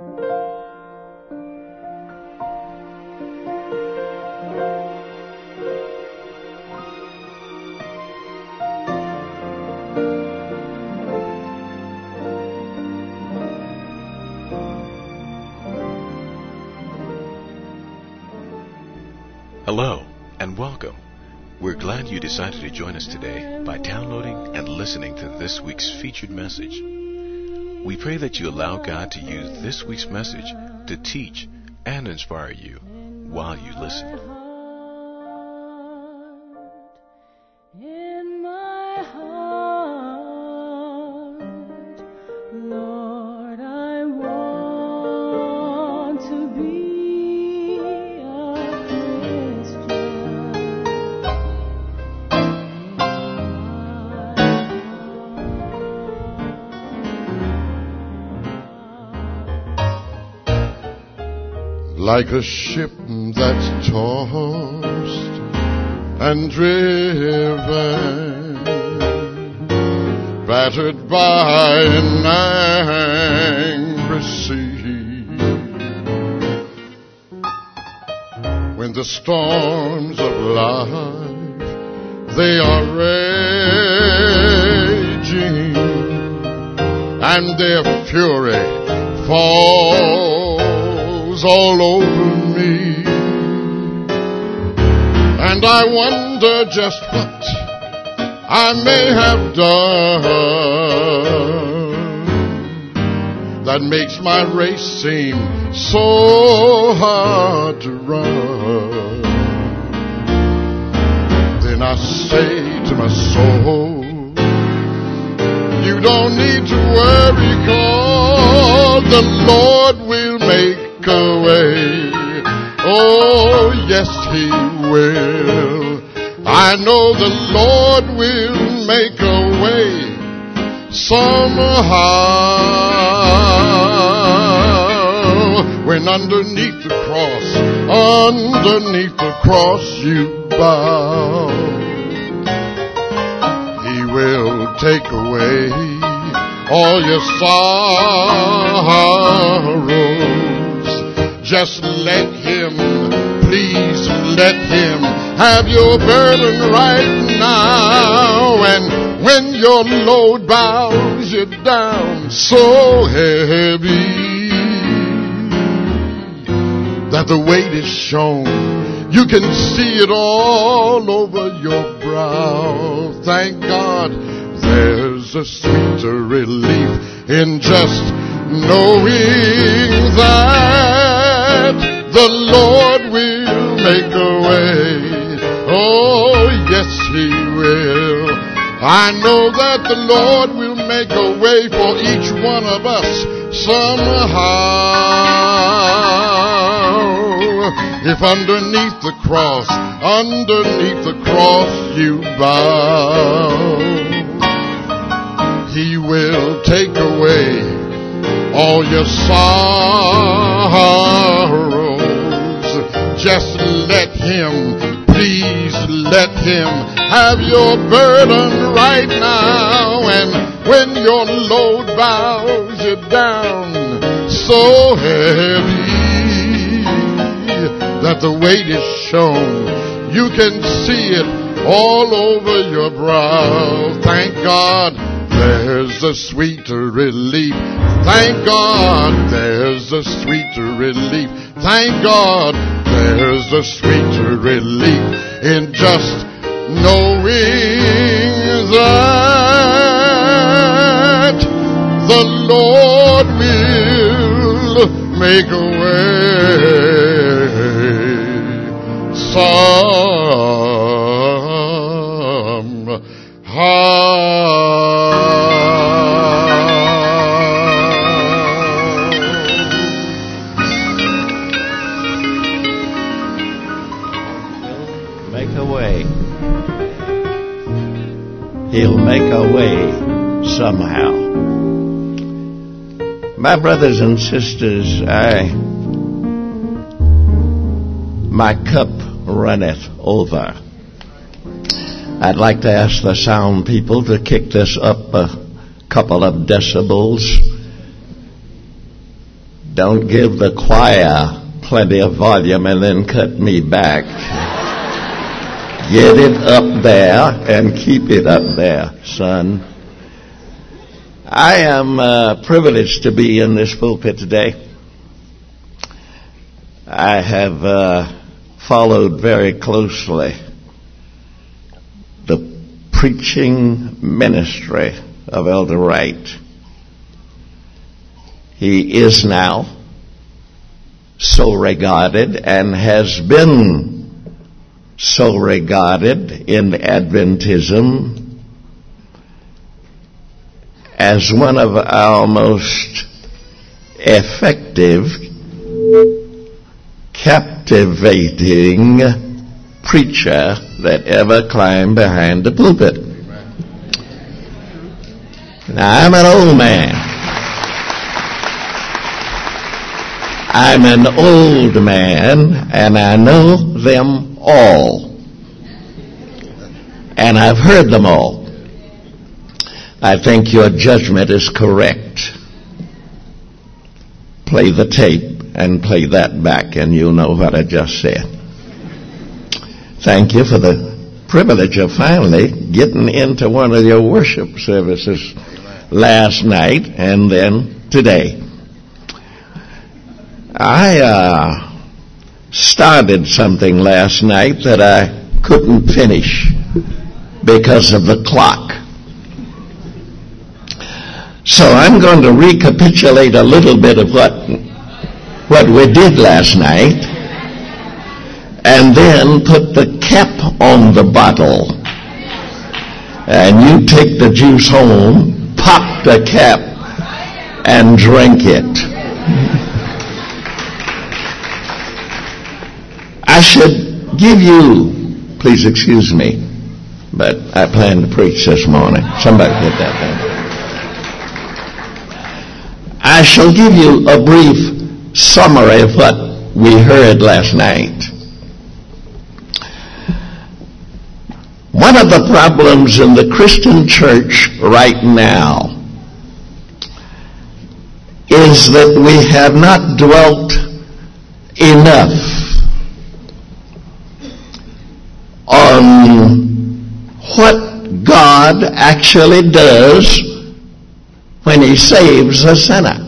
Hello and welcome. We're glad you decided to join us today by downloading and listening to this week's featured message. We pray that you allow God to use this week's message to teach and inspire you while you listen. Like a ship that's tossed and driven, battered by an angry sea. When the storms of life, they are raging, and their fury falls all over me, and I wonder just what I may have done that makes my race seem so hard to run. Then I say to my soul, you don't need to worry, 'cause the Lord will make a way. Oh, yes, He will. I know the Lord will make a way somehow. When underneath the cross you bow, He will take away all your sorrows. Just let Him, please let Him have your burden right now. And when your load bows you down so heavy that the weight is shown, you can see it all over your brow. Thank God there's a sweeter relief in just knowing that the Lord will make a way. Oh, yes, He will. I know that the Lord will make a way for each one of us somehow. If underneath the cross you bow, He will take away all your sorrows. Just let Him, please let Him have your burden right now. And when your load bows you down so heavy that the weight is shown, you can see it all over your brow. Thank God there's a sweeter relief. Thank God there's a sweeter relief. Thank God there's a sweeter relief in just knowing that the Lord will make a way somehow. He'll make a way somehow. My brothers and sisters, my cup runneth over. I'd like to ask the sound people to kick this up a couple of decibels. Don't give the choir plenty of volume and then cut me back. Get it up there and keep it up there, son. I am privileged to be in this pulpit today. I have followed very closely the preaching ministry of Elder Wright. He is now so regarded and has been so regarded in Adventism as one of our most effective, captivating preacher that ever climbed behind the pulpit. Now, I'm an old man. I'm an old man, and I know them all. And I've heard them all. I think your judgment is correct. Play the tape and play that back, and you'll know what I just said. Thank you for the privilege of finally getting into one of your worship services last night and then today. I started something last night that I couldn't finish because of the clock. So I'm going to recapitulate a little bit of what we did last night and then put the cap on the bottle. And you take the juice home, pop the cap, and drink it. I should give you, please excuse me, but I plan to preach this morning. Somebody get that down. I shall give you a brief summary of what we heard last night. One of the problems in the Christian church right now is that we have not dwelt enough on what God actually does when He saves a sinner.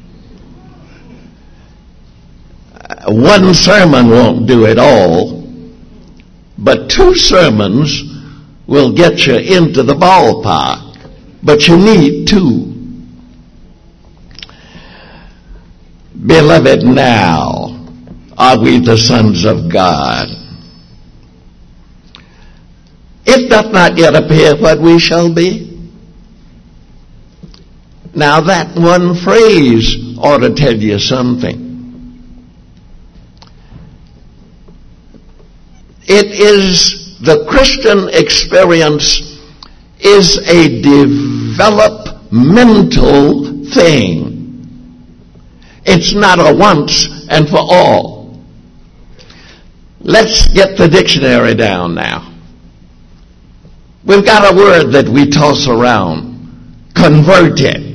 One sermon won't do it all, but 2 sermons will get you into the ballpark. But you need 2. Beloved, now are we the sons of God. It doth not yet appear what we shall be. Now that one phrase ought to tell you something. It is, the Christian experience is a developmental thing. It's not a once and for all. Let's get the dictionary down now. We've got a word that we toss around, converted.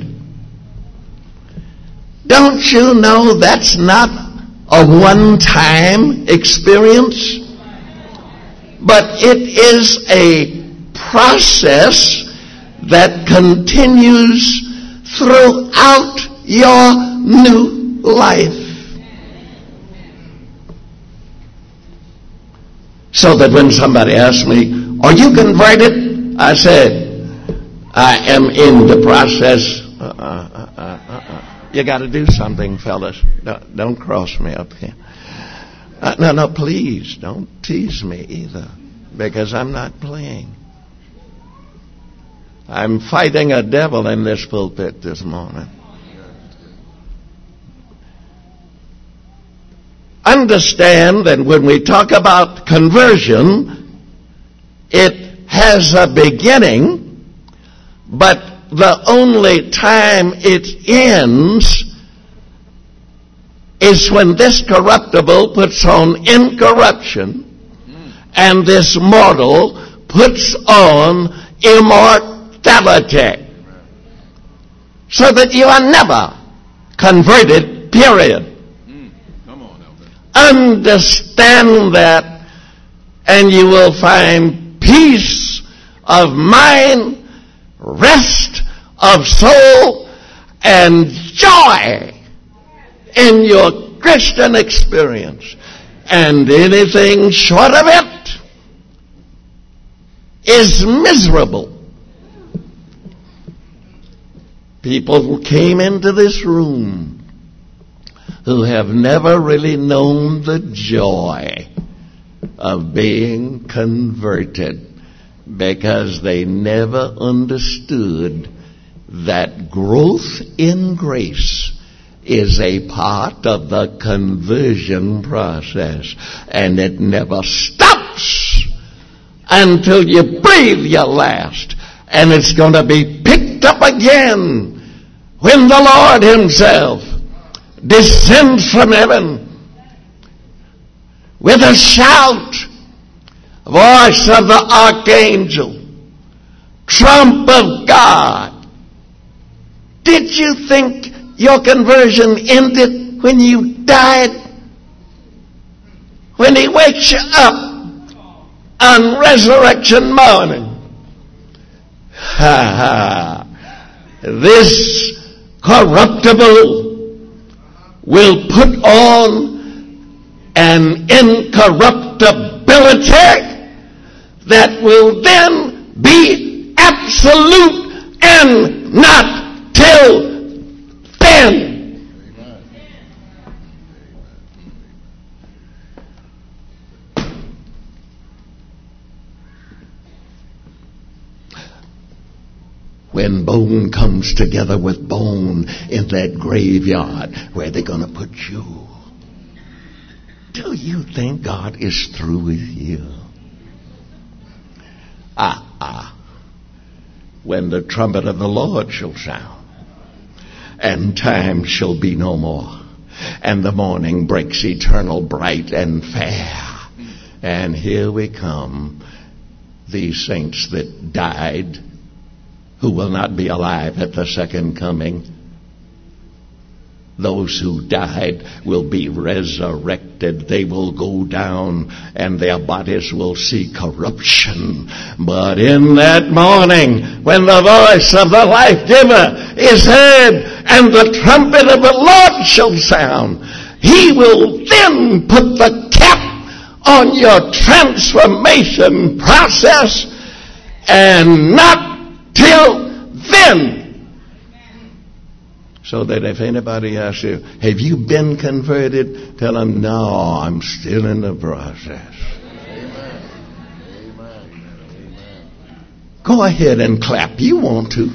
Don't you know that's not a one-time experience? But it is a process that continues throughout your new life. So that when somebody asks me, are you converted? I said, I am in the process. You got to do something, fellas. Don't cross me up here. No, please, don't tease me either, because I'm not playing. I'm fighting a devil in this pulpit this morning. Understand that when we talk about conversion, it has a beginning, but the only time it ends is when this corruptible puts on incorruption and this mortal puts on immortality. So that you are never converted period. Come on, Elder. Understand that, and you will find peace of mind, rest of soul, and joy in your Christian experience. And anything short of it is miserable. People who came into this room who have never really known the joy of being converted because they never understood that growth in grace is a part of the conversion process, and it never stops until you breathe your last, and it's going to be picked up again when the Lord himself descends from heaven with a shout, voice of the archangel, trump of God. Did you think your conversion ended when you died? When he wakes you up on resurrection morning, this corruptible will put on an incorruptibility that will then be absolute and not till then. When bone comes together with bone in that graveyard, where are they going to put you? Do you think God is through with you? When the trumpet of the Lord shall sound, and time shall be no more, and the morning breaks eternal, bright and fair. And here we come, these saints that died, who will not be alive at the second coming. Those who died will be resurrected. They will go down and their bodies will see corruption. But in that morning, when the voice of the life giver is heard and the trumpet of the Lord shall sound, he will then put the cap on your transformation process, and not till then. So that if anybody asks you, have you been converted? Tell them, no, I'm still in the process. Amen. Amen. Go ahead and clap. You want to.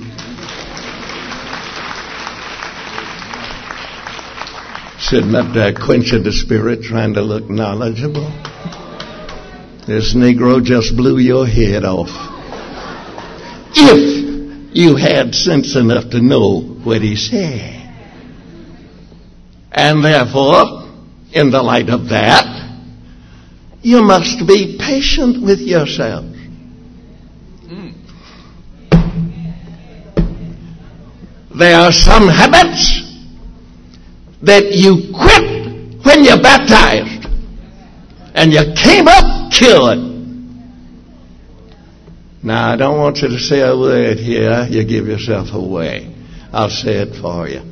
Sitting up there quenching the spirit, trying to look knowledgeable. This Negro just blew your head off. If you had sense enough to know what he said. And therefore, in the light of that, you must be patient with yourself. There are some habits that you quit when you're baptized, and you came up cured. Now, I don't want you to say a word here. You give yourself away. I'll say it for you.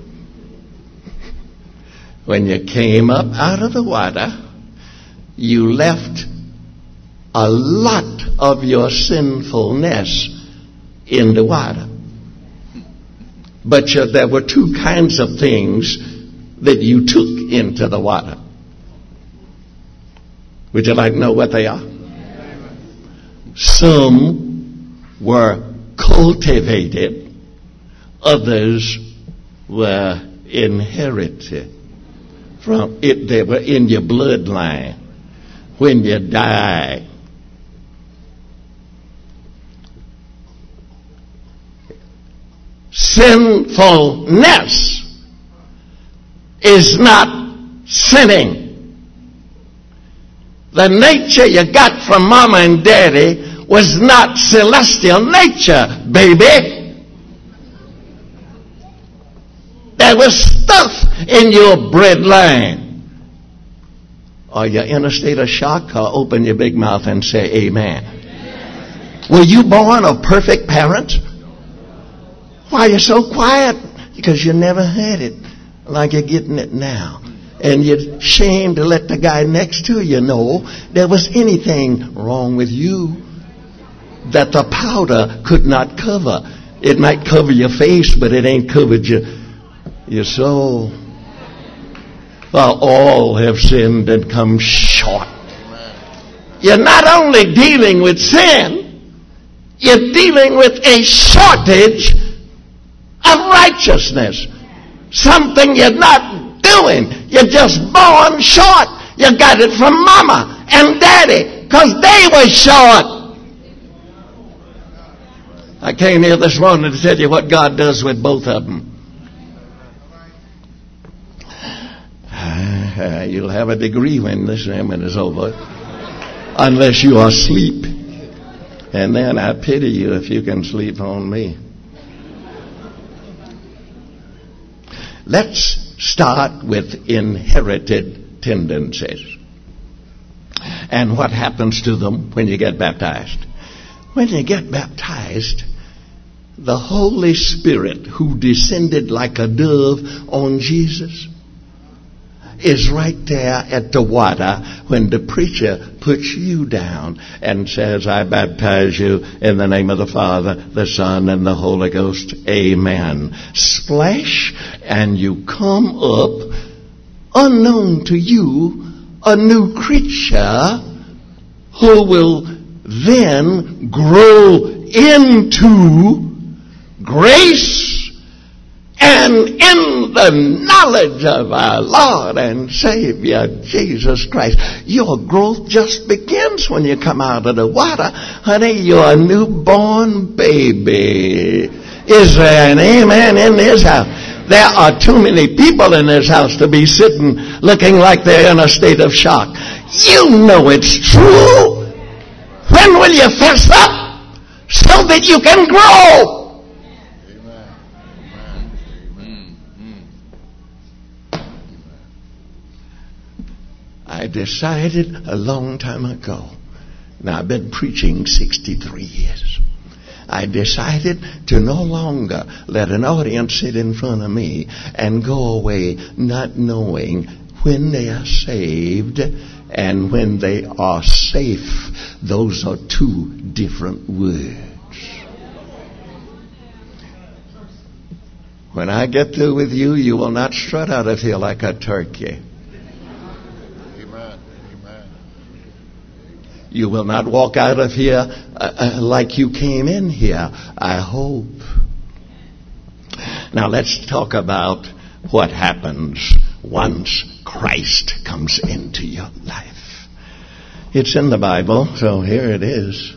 When you came up out of the water, you left a lot of your sinfulness in the water. But there were two kinds of things that you took into the water. Would you like to know what they are? Some were cultivated, others were inherited from it. They were in your bloodline when you die. Sinfulness is not sinning. The nature you got from mama and daddy was not celestial nature, baby. There was stuff in your breadline. Are you in a state of shock? Or open your big mouth and say amen. Were you born of perfect parents? Why are you so quiet? Because you never had it like you're getting it now. And you're ashamed to let the guy next to you know there was anything wrong with you that the powder could not cover. It might cover your face, but it ain't covered your soul. For all have sinned and come short. You're not only dealing with sin, you're dealing with a shortage of righteousness. Something you're not doing. You're just born short. You got it from mama and daddy because they were short. I came here this morning to tell you what God does with both of them. You'll have a degree when this sermon is over, unless you are asleep. And then I pity you if you can sleep on me. Let's start with inherited tendencies and what happens to them when you get baptized. When you get baptized, the Holy Spirit who descended like a dove on Jesus is right there at the water when the preacher puts you down and says, I baptize you in the name of the Father, the Son, and the Holy Ghost. Amen. Splash, and you come up, unknown to you, a new creature who will then grow into grace and in the knowledge of our Lord and Savior, Jesus Christ. Your growth just begins when you come out of the water. Honey, you're a newborn baby. Is there an amen in this house? There are too many people in this house to be sitting looking like they're in a state of shock. You know it's true. When will you fess up so that you can grow? I decided a long time ago. Now, I've been preaching 63 years. I decided to no longer let an audience sit in front of me and go away not knowing when they are saved and when they are safe. Those are two different words. When I get through with you, you will not strut out of here like a turkey. You will not walk out of here like you came in here, I hope. Now let's talk about what happens once Christ comes into your life. It's in the Bible, so here it is.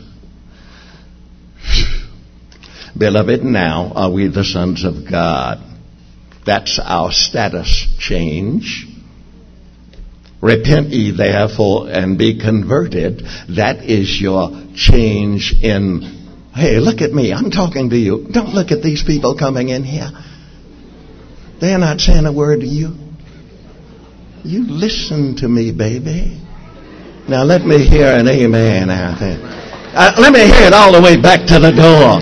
Beloved, now are we the sons of God. That's our status change. Repent ye therefore and be converted. That is your change in, hey, look at me, I'm talking to you. Don't look at these people coming in here. They're not saying a word to you. You listen to me, baby. Now let me hear an amen out there. Let me hear it all the way back to the door.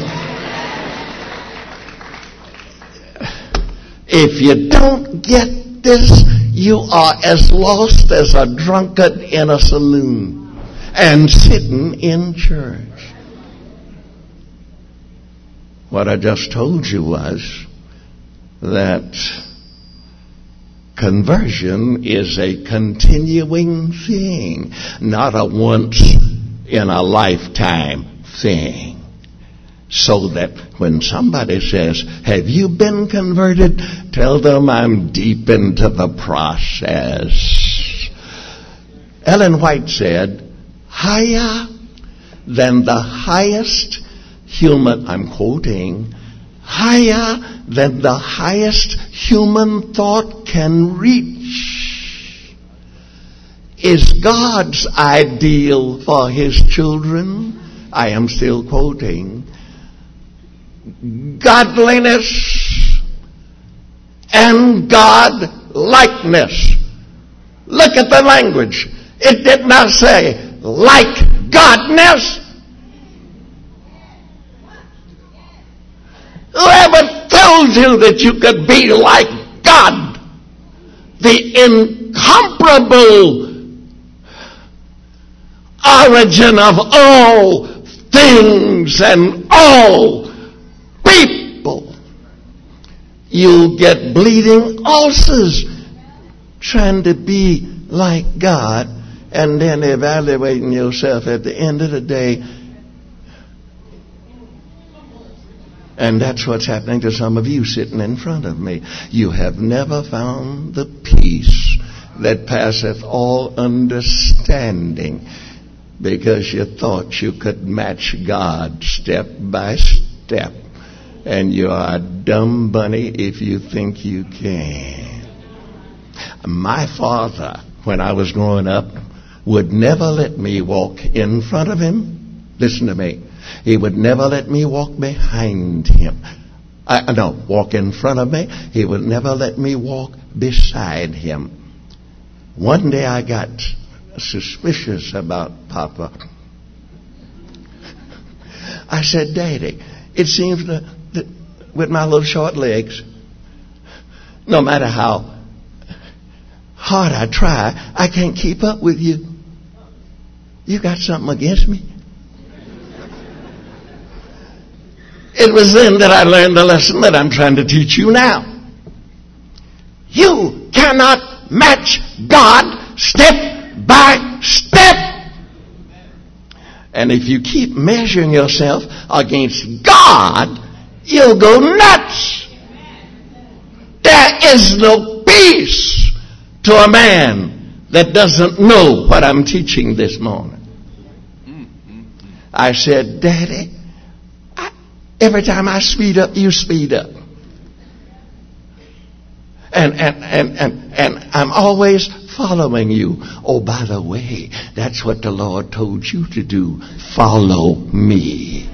If you don't get this, you are as lost as a drunkard in a saloon and sitting in church. What I just told you was that conversion is a continuing thing, not a once in a lifetime thing. So that when somebody says, have you been converted? Tell them I'm deep into the process. Ellen White said, higher than the highest human, I'm quoting, higher than the highest human thought can reach is God's ideal for His children. I am still quoting. Godliness and God likeness. Look at the language. It did not say like Godness. Whoever told you that you could be like God? The incomparable origin of all things and all people. You'll get bleeding ulcers trying to be like God and then evaluating yourself at the end of the day. And that's what's happening to some of you sitting in front of me. You have never found the peace that passeth all understanding because you thought you could match God step by step. And you are a dumb bunny if you think you can. My father, when I was growing up, would never let me walk in front of him. Listen to me. He would never let me walk behind him. Walk in front of me. He would never let me walk beside him. One day I got suspicious about Papa. I said, Daddy, it seems that with my little short legs, no matter how hard I try, I can't keep up with you. You got something against me? It was then that I learned the lesson that I'm trying to teach you now. You cannot match God step by step. And if you keep measuring yourself against God, you'll go nuts. There is no peace to a man that doesn't know what I'm teaching this morning. I said, Daddy, every time I speed up, you speed up. And I'm always following you. Oh, by the way, that's what the Lord told you to do. Follow me.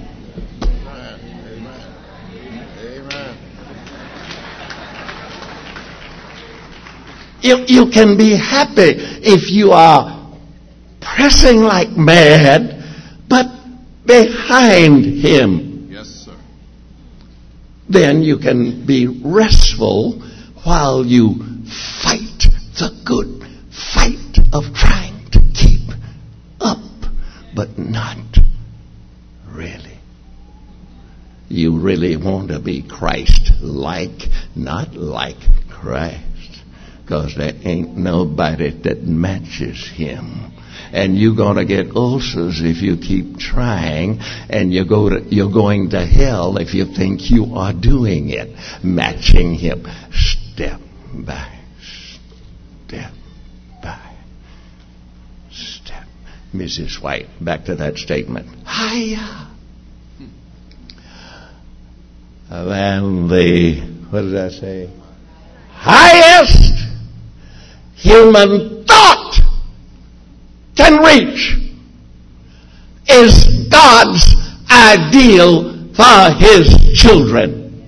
You can be happy if you are pressing like mad, but behind him. Yes, sir. Then you can be restful while you fight the good fight of trying to keep up, but not really. You really want to be Christ-like, not like Christ. Because there ain't nobody that matches him. And you're going to get ulcers if you keep trying. And you're going to hell if you think you are doing it. Matching him step by step by step. Mrs. White, back to that statement. Higher than the, what did I say? Highest human thought can reach is God's ideal for his children.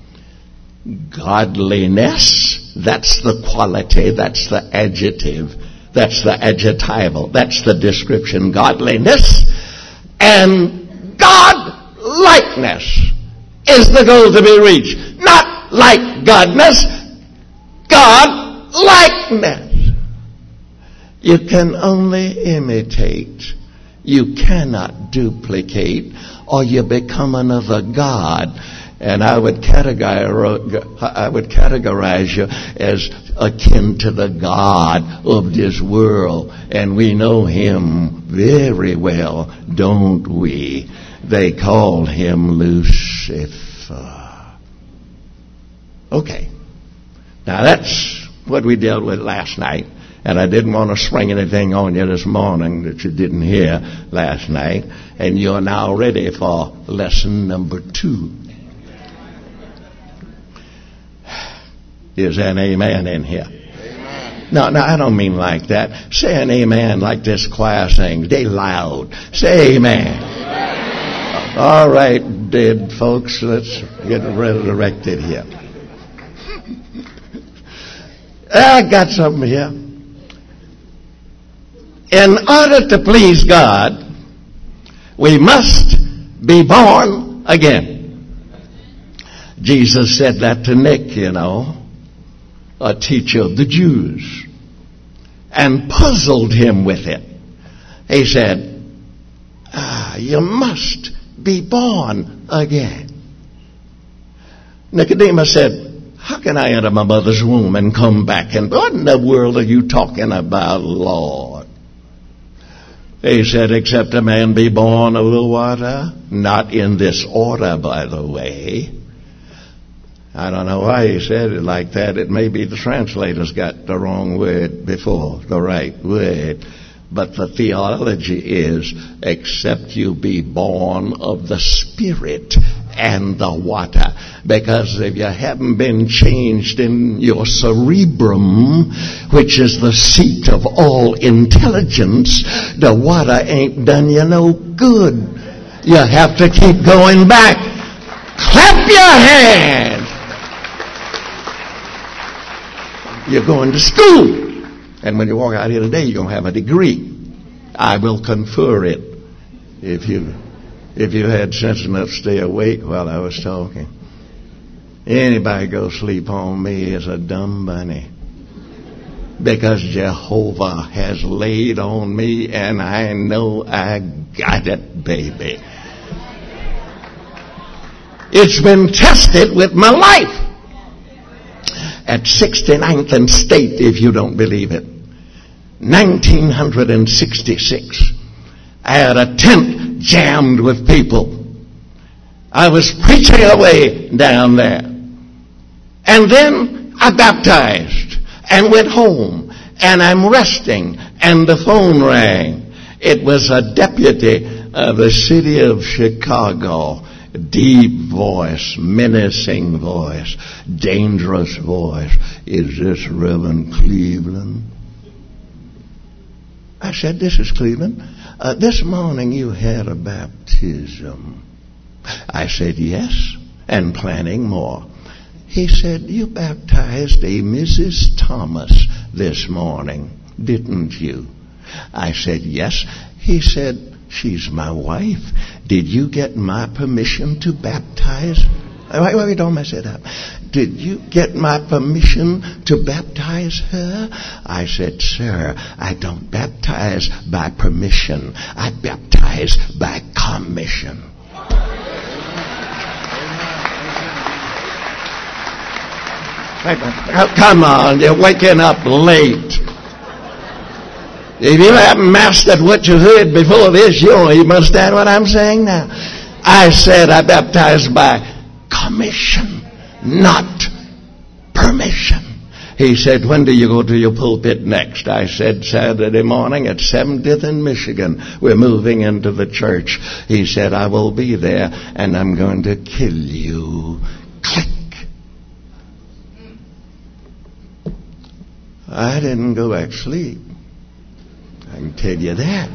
Godliness, that's the quality, that's the adjective, that's the adjectival, that's the description. Godliness and God-likeness is the goal to be reached. Not like Godness, God-likeness. You can only imitate. You cannot duplicate, or you become another God. And I would categorize you as akin to the God of this world. And we know him very well, don't we? They call him Lucifer. Okay. Now that's what we dealt with last night. And I didn't want to spring anything on you this morning that you didn't hear last night. And you're now ready for lesson number 2. Is there an amen in here? Amen. No, I don't mean like that. Say an amen like this choir sings. They loud. Say amen. Amen. All right, dead folks, let's get resurrected here. I got something here. In order to please God, we must be born again. Jesus said that to Nick, a teacher of the Jews, and puzzled him with it. He said, you must be born again. Nicodemus said, how can I enter my mother's womb and come back? And what in the world are you talking about, Lord? He said, except a man be born of the water, not in this order, by the way. I don't know why he said it like that. It may be the translators got the wrong word before the right word. But the theology is, except you be born of the Spirit and the water. Because if you haven't been changed in your cerebrum, which is the seat of all intelligence, the water ain't done you no good. You have to keep going back. Clap your hands. You're going to school. And when you walk out here today, you're going to have a degree. I will confer it if you had sense enough to stay awake while I was talking. Anybody go sleep on me is a dumb bunny. Because Jehovah has laid on me, and I know I got it, baby. It's been tested with my life. At 69th and State, if you don't believe it. 1966. I had a tent jammed with people. I was preaching away down there. And then I baptized and went home. And I'm resting. And the phone rang. It was a deputy of the city of Chicago. Deep voice, menacing voice, dangerous voice. Is this Reverend Cleveland? I said, this is Cleveland. This morning you had a baptism. I said, yes, and planning more. He said, you baptized a Mrs. Thomas this morning, didn't you? I said, yes. He said, she's my wife. Did you get my permission to baptize? Wait, don't mess it up. Did you get my permission to baptize her? I said, sir, I don't baptize by permission. I baptize by commission. Come on, you're waking up late. If you haven't mastered what you heard before this, you don't even understand what I'm saying now. I said I baptized by commission, not permission. He said, when do you go to your pulpit next? I said, Saturday morning at 70th in Michigan. We're moving into the church. He said, I will be there and I'm going to kill you. Click. I didn't go back to sleep. I can tell you that.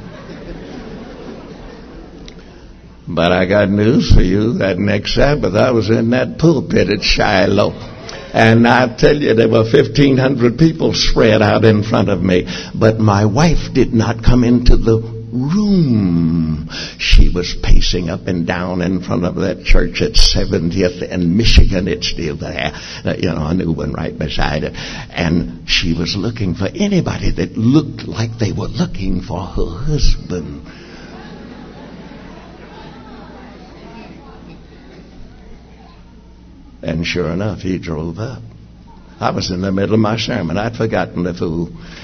But I got news for you. That next Sabbath, I was in that pulpit at Shiloh. And I tell you, there were 1,500 people spread out in front of me. But my wife did not come into the room. She was pacing up and down in front of that church at 70th and Michigan. It's still there. A new one right beside it. And she was looking for anybody that looked like they were looking for her husband. And sure enough, he drove up. I was in the middle of my sermon. I'd forgotten the fool.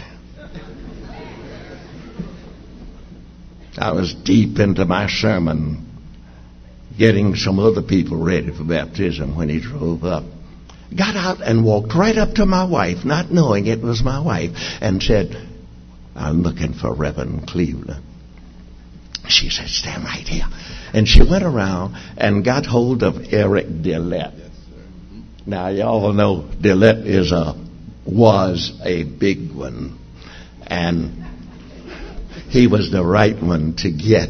I was deep into my sermon, getting some other people ready for baptism when he drove up. Got out and walked right up to my wife, not knowing it was my wife, and said, I'm looking for Reverend Cleveland. She said, stand right here. And she went around and got hold of Eric Dillette. Now, y'all know Dillette was a big one. And he was the right one to get.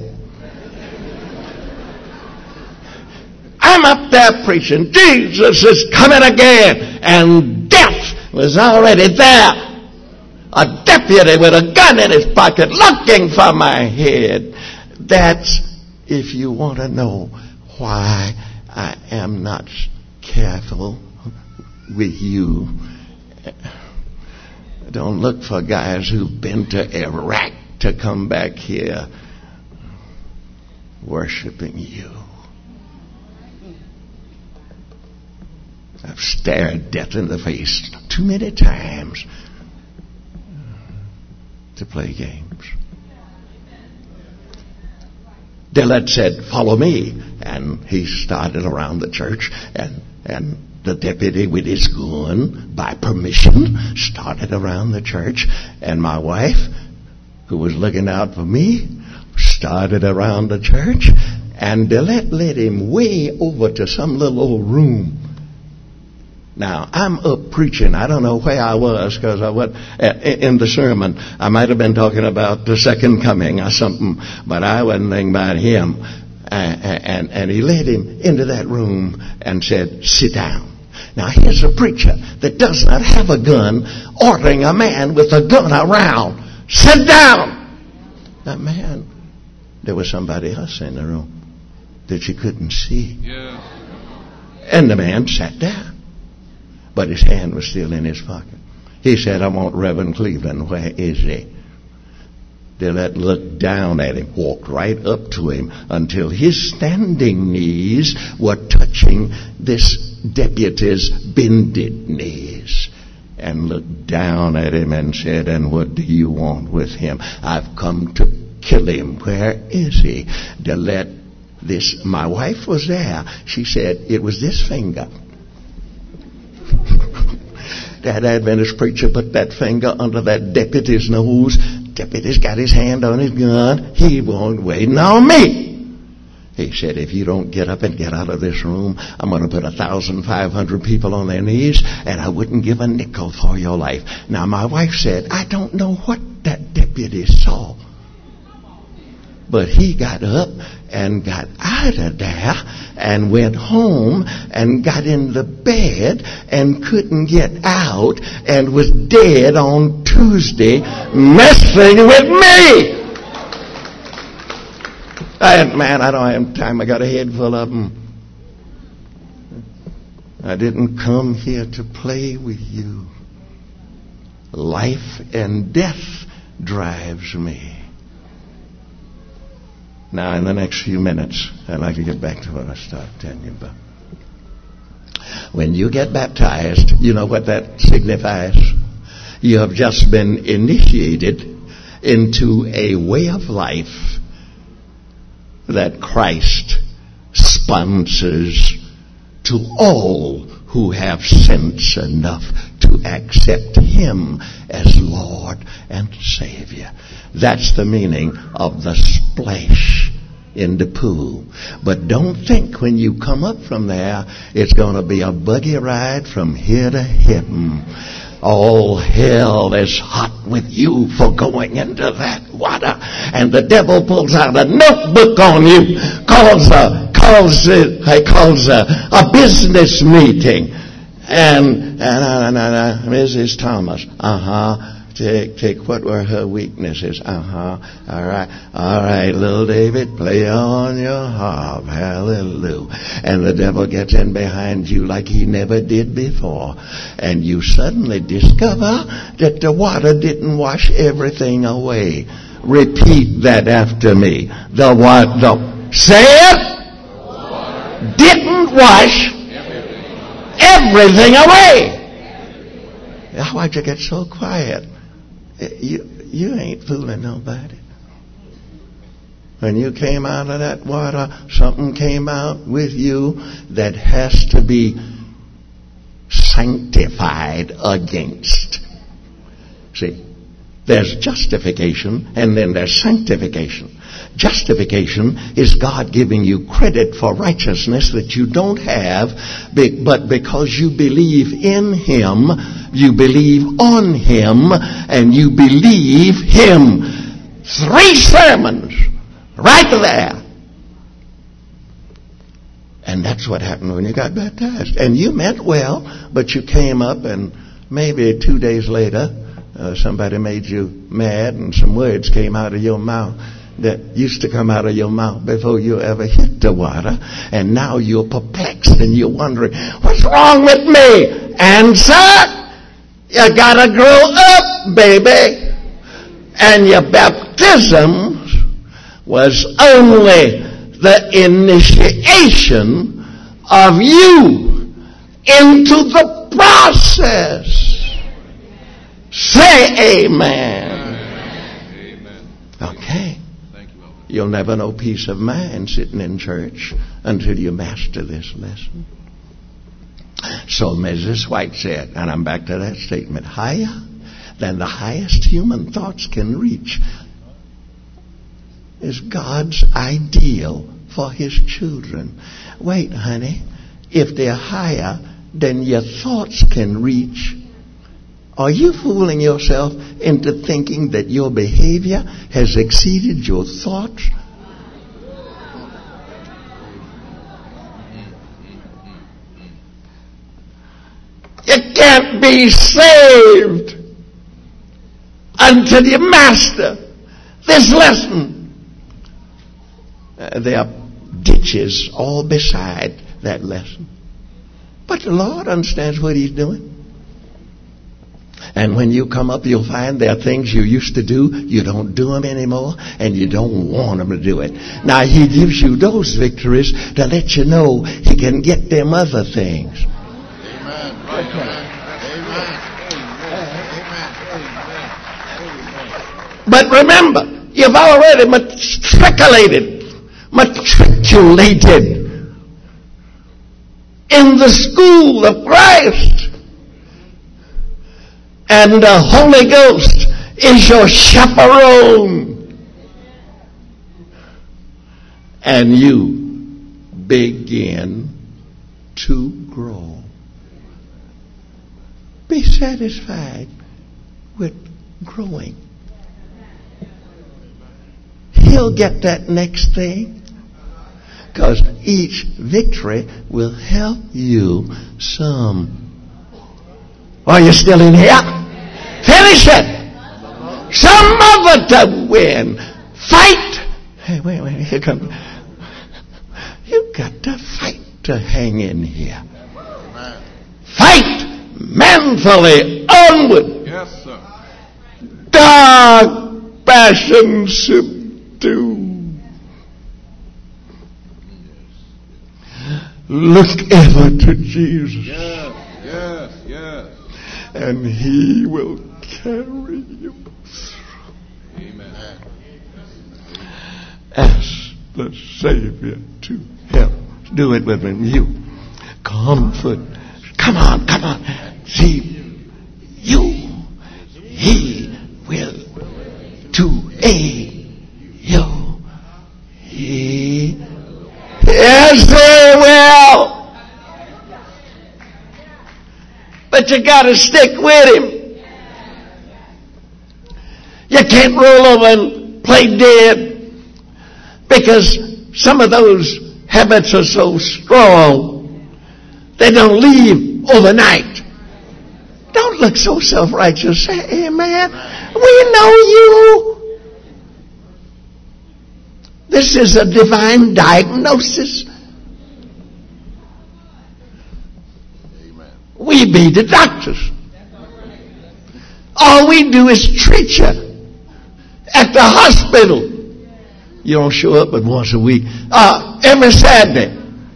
I'm up there preaching, Jesus is coming again, and death was already there. A deputy with a gun in his pocket looking for my head. That's, if you want to know why I am not careful with you. Don't look for guys who've been to Iraq to come back here worshiping you. I've stared death in the face too many times to play games. Dillard said, follow me. And he started around the church, and the deputy with his gun, by permission, started around the church. And my wife, who was looking out for me, started around the church. And Dillard led him way over to some little old room. Now, I'm up preaching. I don't know where I was, because I went in the sermon. I might have been talking about the second coming or something, but I wasn't thinking about him. And he led him into that room and said, sit down. Now, here's a preacher that does not have a gun ordering a man with a gun around. Sit down! Now, man, there was somebody else in the room that you couldn't see. Yeah. And the man sat down. But his hand was still in his pocket. He said, I want Reverend Cleveland. Where is he? Dillard looked down at him, walked right up to him until his standing knees were touching this deputy's bended knees, and looked down at him and said, and what do you want with him? I've come to kill him. Where is he? Dillard, my wife was there. She said, it was this finger. That Adventist preacher put that finger under that deputy's nose. Deputy's got his hand on his gun. He won't waiting on me. He said, if you don't get up and get out of this room, I'm going to put 1,500 people on their knees, and I wouldn't give a nickel for your life. Now, my wife said, I don't know what that deputy saw. But he got up and got out of there and went home and got in the bed and couldn't get out and was dead on Tuesday messing with me. I don't have time. I got a head full of them. I didn't come here to play with you. Life and death drives me. Now, in the next few minutes, I'd like to get back to what I started telling you about. When you get baptized, you know what that signifies? You have just been initiated into a way of life that Christ sponsors to all who have sense enough to accept Him as Lord and Savior. That's the meaning of the splash in the pool. But don't think when you come up from there, it's going to be a buggy ride from here to heaven. All hell is hot with you for going into that water. And the devil pulls out a notebook on you, calls a business meeting. And Mrs. Thomas, take what were her weaknesses? All right, little David, play on your harp, hallelujah. And the devil gets in behind you like he never did before. And you suddenly discover that the water didn't wash everything away. Repeat that after me. Say it! Didn't wash everything away. Why'd you get so quiet? You ain't fooling nobody. When you came out of that water, something came out with you that has to be sanctified against. See, there's justification and then there's sanctification. Justification is God giving you credit for righteousness that you don't have, but because you believe in Him, you believe on Him, and you believe Him. 3 sermons right there. And that's what happened when you got baptized. And you meant well, but you came up and maybe 2 days later, somebody made you mad and some words came out of your mouth that used to come out of your mouth before you ever hit the water. And now you're perplexed and you're wondering, what's wrong with me? Answer, you gotta grow up, baby. And your baptism was only the initiation of you into the process. Say amen. Amen. Okay. Thank you, Lord. You'll never know peace of mind sitting in church until you master this lesson. So Mrs. White said, and I'm back to that statement, higher than the highest human thoughts can reach is God's ideal for His children. Wait, honey, if they're higher than your thoughts can reach, are you fooling yourself into thinking that your behavior has exceeded your thoughts? You can't be saved until you master this lesson. There are ditches all beside that lesson. But the Lord understands what He's doing. And when you come up, you'll find there are things you used to do, you don't do them anymore, and you don't want them to do it. Now, He gives you those victories to let you know He can get them other things. Amen. Amen. But remember, you've already matriculated in the school of Christ. And the Holy Ghost is your chaperone. And you begin to grow. Be satisfied with growing. He'll get that next thing. Because each victory will help you some. Are you still in here? Finish it. Some other to win. Fight. Hey, wait, here comes. You've got to fight to hang in here. Fight manfully onward. Yes, sir. Dark passions subdue. Look ever to Jesus. Yes. And He will carry you through. Amen. Ask the Savior to help. Do it with me. You. Comfort. Come on. See, you. He will to aid you. Yes, they will. But you got to stick with Him. You can't roll over and play dead, because some of those habits are so strong they don't leave overnight. Don't look so self-righteous. Say, amen. We know you. This is a divine diagnosis. We be the doctors. All we do is treat you at the hospital. You don't show up but once a week. Every Saturday.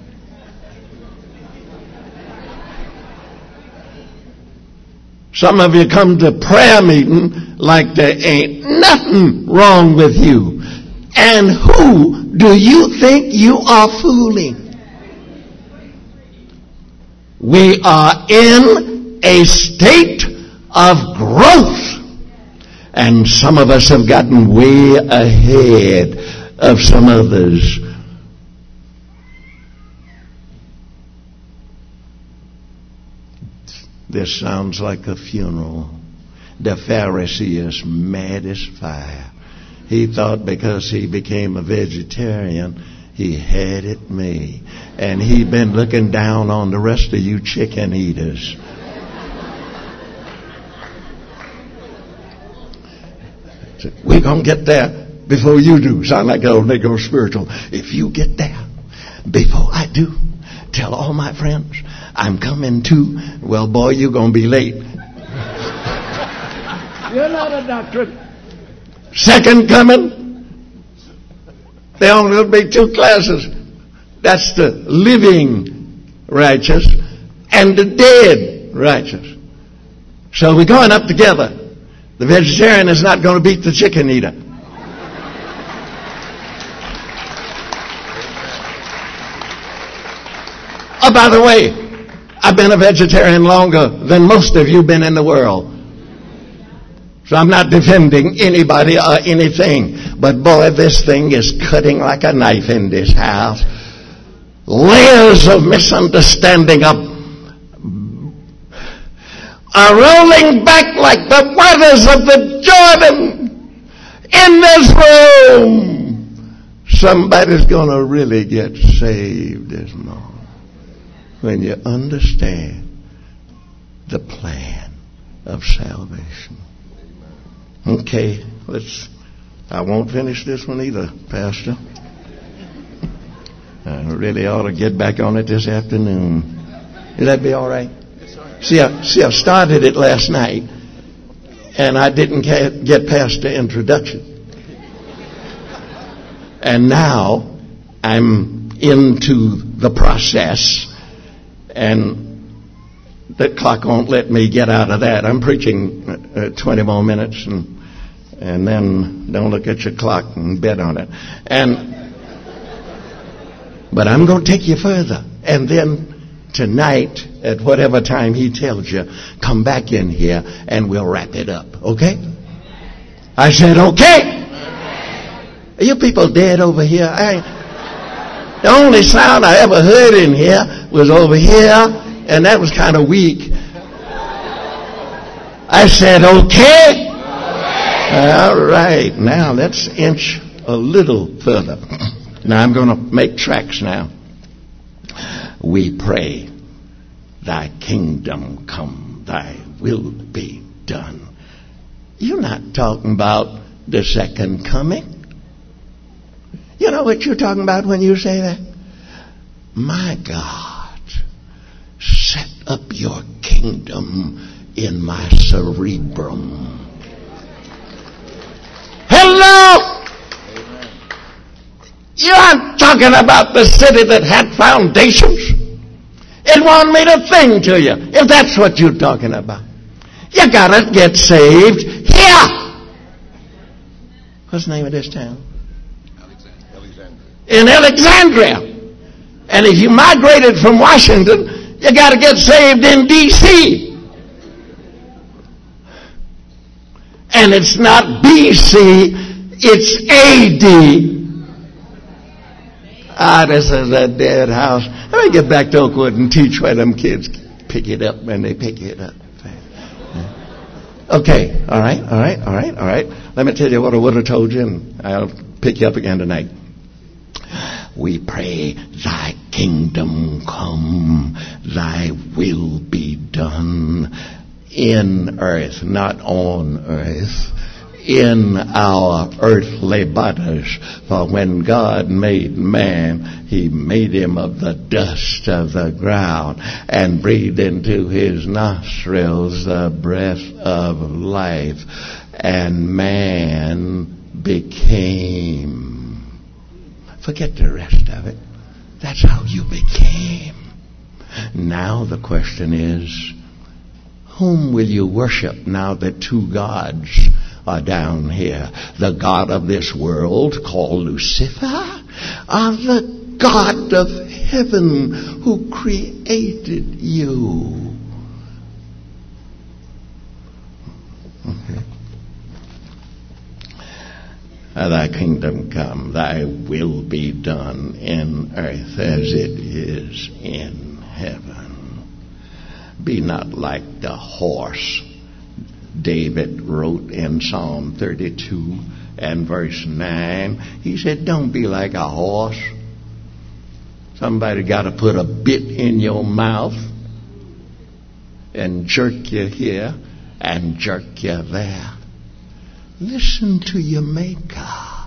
Some of you come to prayer meeting like there ain't nothing wrong with you. And who do you think you are fooling? We are in a state of growth. And some of us have gotten way ahead of some others. This sounds like a funeral. The Pharisee is mad as fire. He thought because he became a vegetarian, he had it made. And he'd been looking down on the rest of you chicken eaters. We're going to get there before you do. Sound like an old Negro spiritual. If you get there before I do, tell all my friends I'm coming too. Well, boy, you're going to be late. You're not a doctrine. Second coming, there only will be two classes. That's the living righteous and the dead righteous. So we're going up together. The vegetarian is not going to beat the chicken eater. Oh, by the way, I've been a vegetarian longer than most of you been in the world. So I'm not defending anybody or anything. But boy, this thing is cutting like a knife in this house. Layers of misunderstanding are rolling back like the waters of the Jordan in this room. Somebody's going to really get saved this morning when you understand the plan of salvation. Okay, I won't finish this one either, Pastor. I really ought to get back on it this afternoon. Will that be all right? See, I started it last night, and I didn't get past the introduction. And now I'm into the process, and the clock won't let me get out of that. I'm preaching 20 more minutes, and then don't look at your clock and bet on it. But I'm going to take you further. And then tonight, at whatever time he tells you, come back in here and we'll wrap it up. Okay? I said, okay. Are you people dead over here? The only sound I ever heard in here was over here, and that was kind of weak. I said, okay. All right. Now let's inch a little further. Now I'm going to make tracks now. We pray, thy kingdom come, thy will be done. You're not talking about the second coming. You know what you're talking about when you say that? My God, set up your kingdom in my cerebrum. Hello! You aren't talking about the city that had foundations. It won't mean a thing to you if that's what you're talking about. You gotta get saved here. What's the name of this town? In Alexandria. And if you migrated from Washington, you gotta get saved in D.C. And it's not B.C., it's A.D. This is a dead house. Let me get back to Oakwood and teach why them kids pick it up when they pick it up. Okay, all right. Let me tell you what I would have told you, and I'll pick you up again tonight. We pray, thy kingdom come, thy will be done in earth, not on earth. In our earthly bodies. For when God made man, he made him of the dust of the ground and breathed into his nostrils the breath of life. And man became. Forget the rest of it. That's how you became. Now the question is, whom will you worship now that two gods are down here? The God of this world called Lucifer, or the God of heaven who created you? Okay. Thy kingdom come, thy will be done in earth as it is in heaven. Be not like the horse. David wrote in Psalm 32 and verse 9. He said, don't be like a horse. Somebody got to put a bit in your mouth and jerk you here and jerk you there. Listen to your Maker.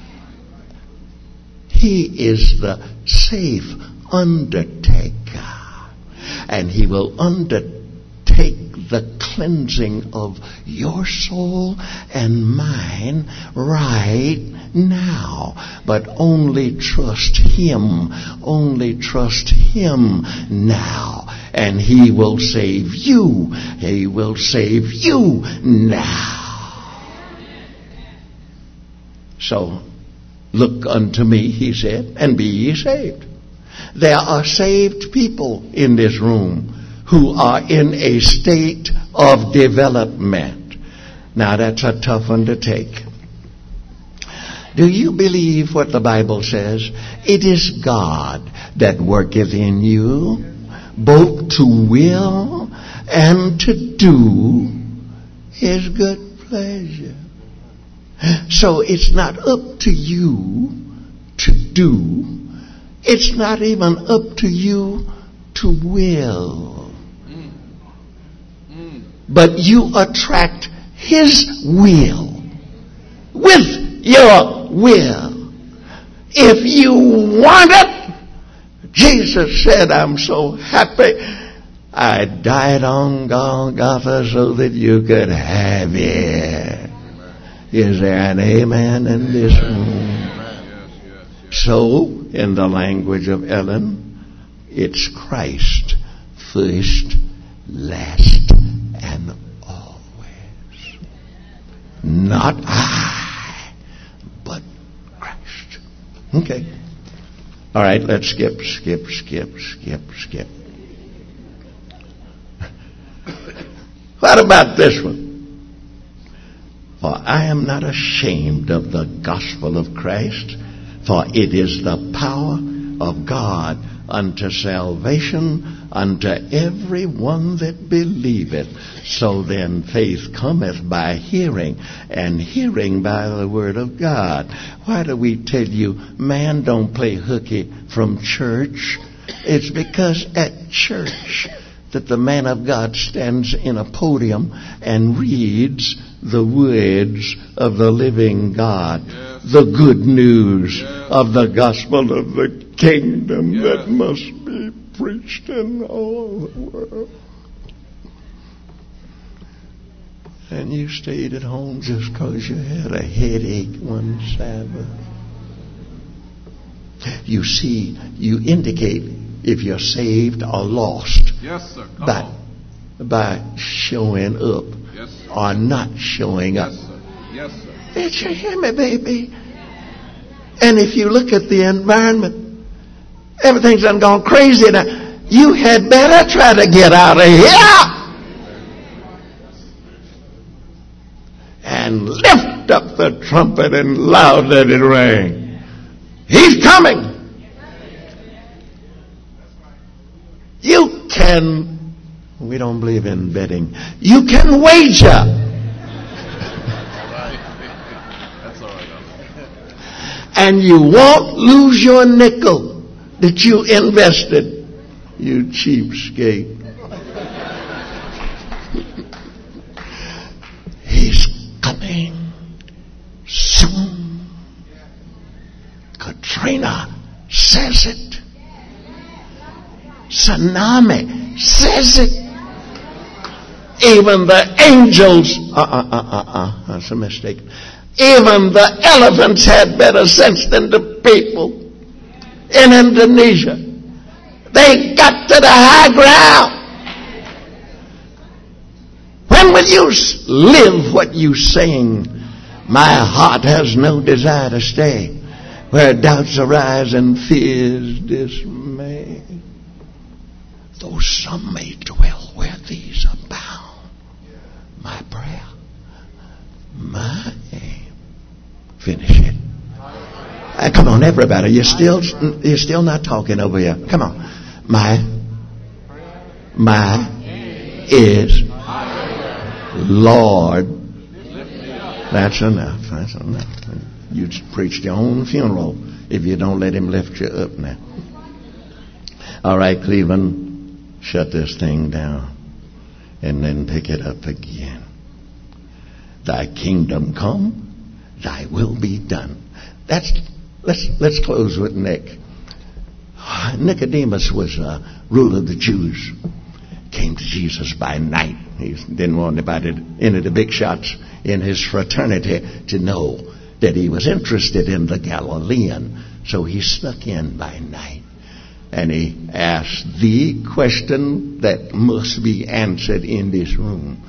He is the safe undertaker. And He will undertake the cleansing of your soul and mine right now. But only trust Him. Only trust Him now. And He will save you. He will save you now. So, look unto me, He said, and be ye saved. There are saved people in this room who are in a state of development. Now that's a tough undertaking. Do you believe what the Bible says? It is God that worketh in you, both to will and to do His good pleasure. So it's not up to you to do. It's not even up to you to will. But you attract His will with your will. If you want it, Jesus said, I'm so happy I died on Golgotha so that you could have it. Is there an amen in this room? So, in the language of Ellen, it's Christ first, last, and always. Not I, but Christ. Okay. All right, let's skip. What about this one? For I am not ashamed of the gospel of Christ, for it is the power of God unto salvation unto every one that believeth. So then faith cometh by hearing, and hearing by the word of God. Why do we tell you, man, don't play hooky from church? It's because at church that the man of God stands in a podium and reads the words of the living God. Yes. The good news of the gospel of the kingdom that must be preached in all the world. And you stayed at home just because you had a headache one Sabbath. You see, you indicate if you're saved or lost. Yes, sir. By showing up. Yes, sir. Or not showing up. Yes, sir. Yes, sir. Did you hear me, baby? And if you look at the environment, everything's done gone crazy now. You had better try to get out of here and lift up the trumpet and loud let it ring. He's coming. You can, we don't believe in betting, you can wager. That's all right. And you won't lose your nickel that you invested, you cheapskate. He's coming soon. Katrina says it. Tsunami says it. Even the angels, that's a mistake. Even the elephants had better sense than the people in Indonesia. They got to the high ground. When will you live what you sing? My heart has no desire to stay where doubts arise and fears dismay. Though some may dwell where these abound, my prayer, my aim. Finish it. Come on, everybody. You're still not talking over here. Come on. My is Lord. That's enough. That's enough. You preached your own funeral if you don't let Him lift you up now. All right, Cleveland. Shut this thing down and then pick it up again. Thy kingdom come, thy will be done. Let's close with Nick. Nicodemus was a ruler of the Jews. Came to Jesus by night. He didn't want anybody, any of the big shots in his fraternity, to know that he was interested in the Galilean. So he snuck in by night. And he asked the question that must be answered in this room.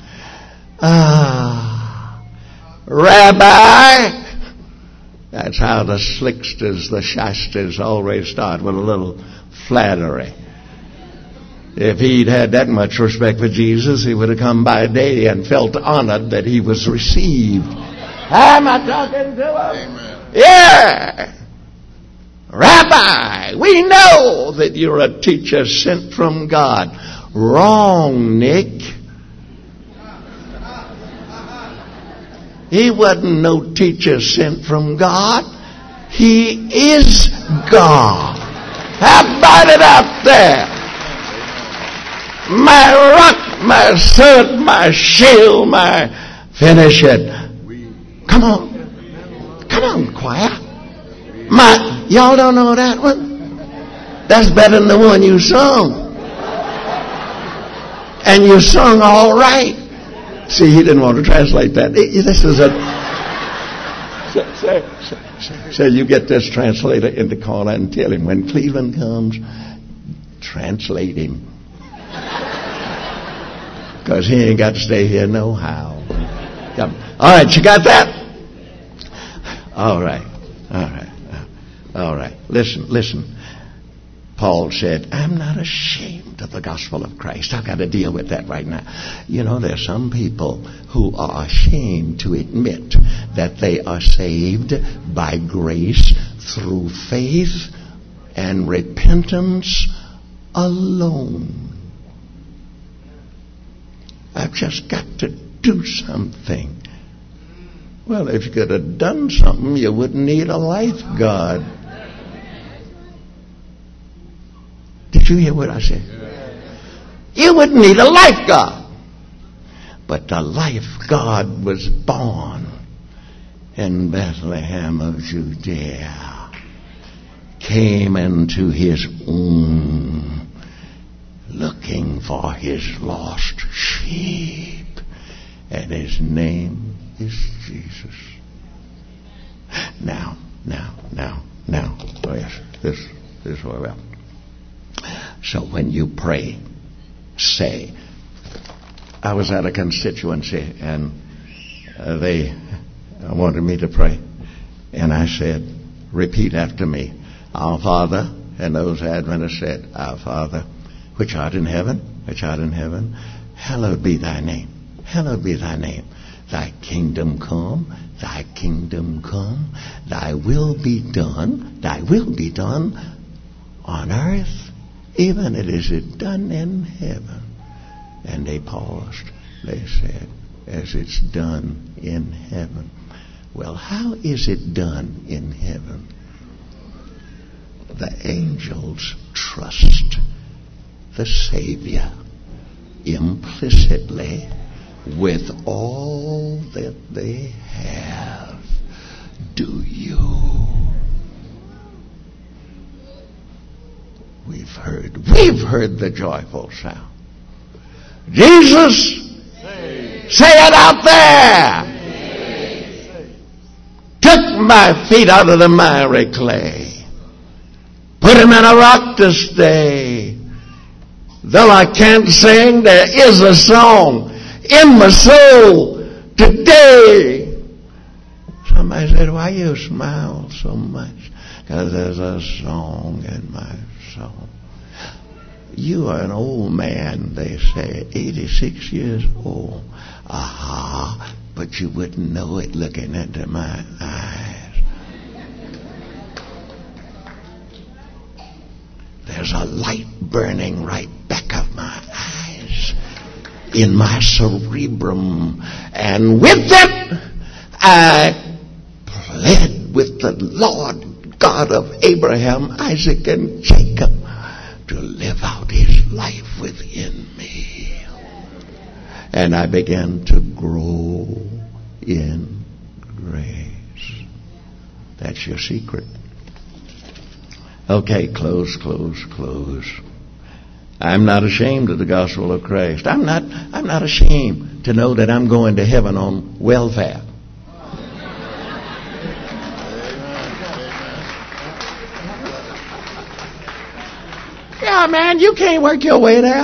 Rabbi. That's how the slicksters, the shysters always start, with a little flattery. If he'd had that much respect for Jesus, he would have come by day and felt honored that he was received. Am I talking to him? Amen. Yeah. Rabbi, we know that you're a teacher sent from God. Wrong, Nick. He wasn't no teacher sent from God. He is God. How about it out there? My rock, my sword, my shield, my finish it. Come on, choir. Y'all don't know that one? That's better than the one you sung. And you sung all right. See, he didn't want to translate that. This is a... So you get this translator in the corner and tell him, when Cleveland comes, translate him. Because he ain't got to stay here no how. Come. All right, you got that? All right. Listen. Paul said, I'm not ashamed of the gospel of Christ. I've got to deal with that right now. You know, there's some people who are ashamed to admit that they are saved by grace through faith and repentance alone. I've just got to do something. Well, if you could have done something, you wouldn't need a lifeguard. Did you hear what I said? You wouldn't need a lifeguard. But the lifeguard was born in Bethlehem of Judea. Came into his own, looking for his lost sheep. And his name is Jesus. Now. Oh yes, this is where we're at. So when you pray, say, I was at a constituency and they wanted me to pray. And I said, repeat after me. Our Father, and those Adventists said, Our Father, which art in heaven, hallowed be thy name. Hallowed be thy name. Thy kingdom come, thy kingdom come, thy will be done on earth, even as it done in heaven. And they paused. They said, as it's done in heaven. Well, how is it done in heaven? The angels trust the Savior implicitly with all that they have. Do you? We've heard the joyful sound. Jesus, say it out there. Took my feet out of the miry clay, put them in a rock to stay. Though I can't sing, there is a song in my soul today. Somebody said, why you smile so much? Because there's a song in my soul. You are an old man, they say, 86 years old. Aha, but you wouldn't know it looking into my eyes. There's a light burning right back of my eyes, in my cerebrum, and with it I pled with the Lord God of Abraham, Isaac, and Jacob to live out his life within me. And I began to grow in grace. That's your secret. Okay, close. I'm not ashamed of the gospel of Christ. I'm not ashamed to know that I'm going to heaven on welfare. Yeah, man, you can't work your way there.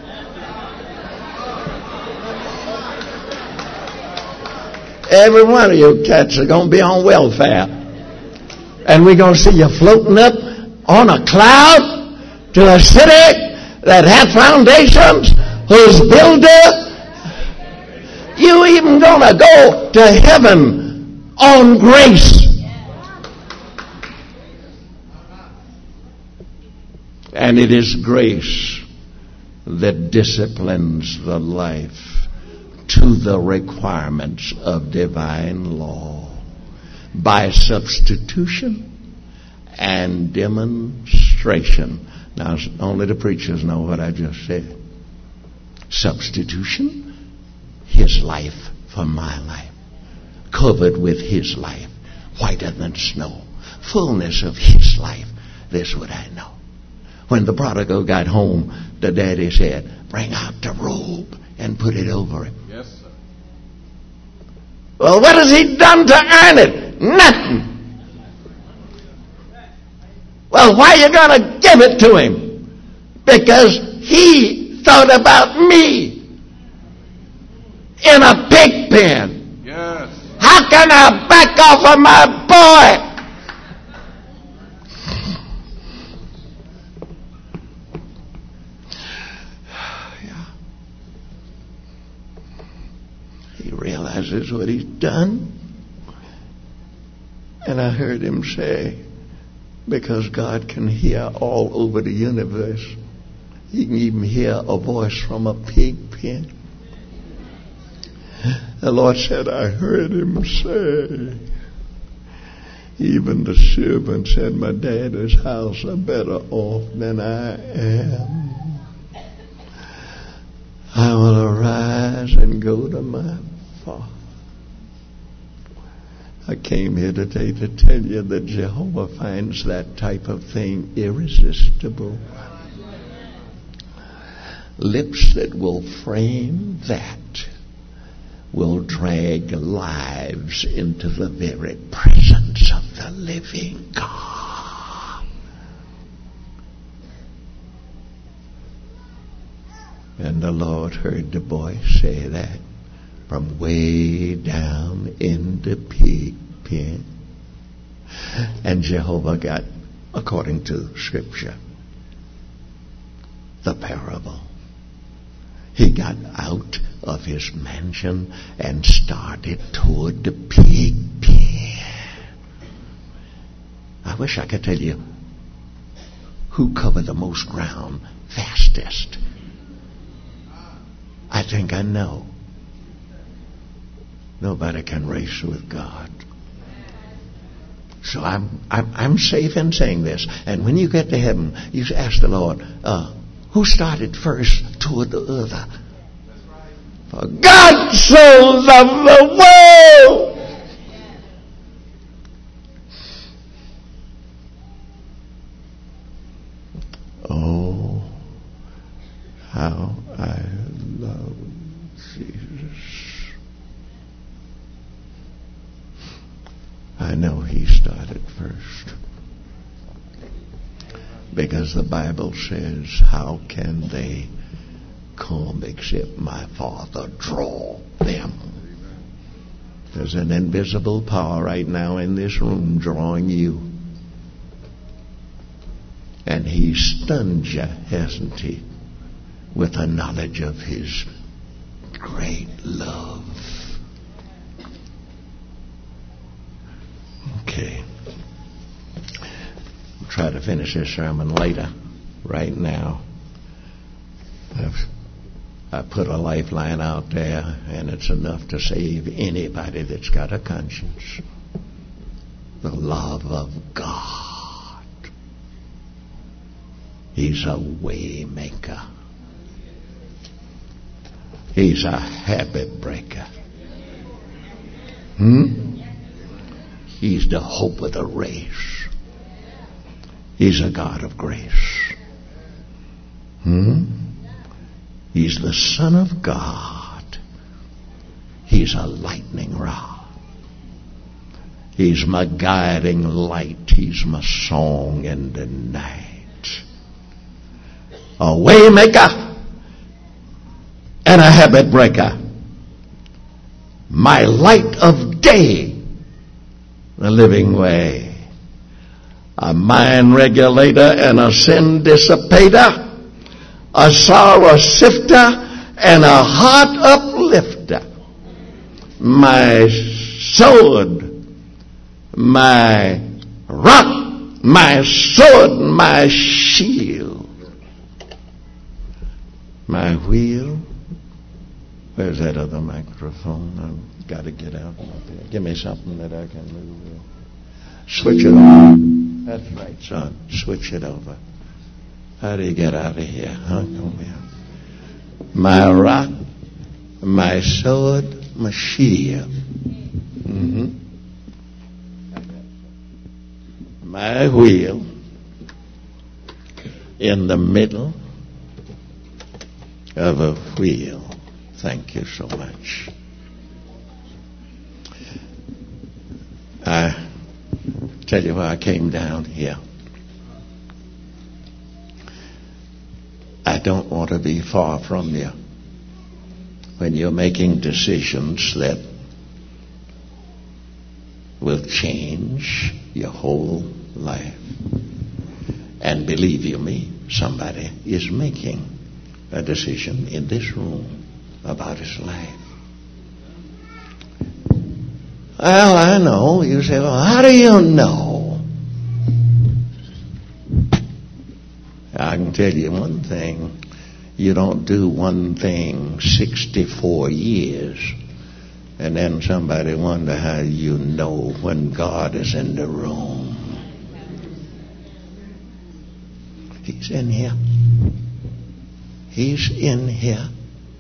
Every one of you cats are going to be on welfare. And we're going to see you floating up on a cloud to a city that hath foundations, whose builder, you even going to go to heaven on grace. And it is grace that disciplines the life to the requirements of divine law by substitution and demonstration. Now, only the preachers know what I just said. Substitution, his life for my life, covered with his life, whiter than snow. Fullness of his life, this would I know. When the prodigal got home, the daddy said, bring out the robe and put it over him. Yes, sir. Well, what has he done to earn it? Nothing. Well, why are you going to give it to him? Because he thought about me in a pig pen. Yes. How can I back off of my boy? He realizes what he's done. And I heard him say, because God can hear all over the universe, he can even hear a voice from a pig pen. The Lord said, I heard him say, even the servants at my daddy's house are better off than I am. I will arise and go to my Father. I came here today to tell you that Jehovah finds that type of thing irresistible. Lips that will frame that will drag lives into the very presence of the living God. And the Lord heard the boy say that from way down in the pig pen. And Jehovah got, according to Scripture, the parable. He got out of his mansion and started toward the pig pen. I wish I could tell you who covered the most ground fastest. I think I know. Nobody can race with God. So I'm safe in saying this. And when you get to heaven, you ask the Lord, who started first toward the other? For God so loved the world. Oh, how I love Jesus. I know he started first. Because the Bible says, how can they come except my Father draw them? There's an invisible power right now in this room drawing you. And he stunned you, hasn't he? With a knowledge of his great love. Okay. I'll try to finish this sermon later. Right now, I put a lifeline out there, and it's enough to save anybody that's got a conscience. The love of God. He's a way maker. He's a habit breaker. He's the hope of the race. He's a God of grace. He's the Son of God. He's a lightning rod. He's my guiding light. He's my song in the night. A way maker and a habit breaker. My light of day, the living way. A mind regulator and a sin dissipator. A sorrow sifter and a heart uplifter. My sword, my rock, my sword, my shield. My wheel. Where's that other microphone? I've got to get out of there. Give me something that I can move. Switch it over. That's right, son. Switch it over. How do you get out of here? Huh? Come here. My rock, my sword, my shield. My wheel in the middle of a wheel. Thank you so much. I tell you why I came down here. I don't want to be far from you when you're making decisions that will change your whole life. And believe you me, somebody is making a decision in this room about his life. Well, I know. You say, well, how do you know? I can tell you one thing. You don't do one thing 64 years and then somebody wonder how you know when God is in the room. He's in here. He's in here.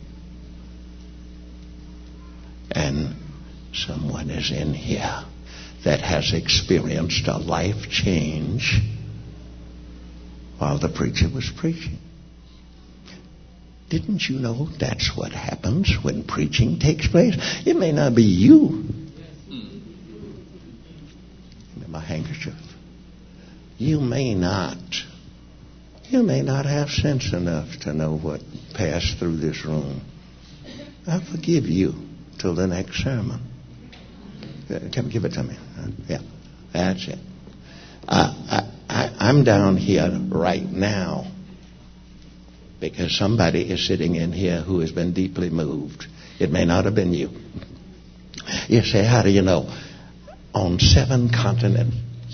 And someone is in here that has experienced a life change while the preacher was preaching. Didn't you know that's what happens when preaching takes place? It may not be you. My handkerchief. You may not have sense enough to know what passed through this room. I forgive you till the next sermon. Give it to me. Yeah, that's it. I'm down here right now because somebody is sitting in here who has been deeply moved. It may not have been you. You say, how do you know? On 7 continents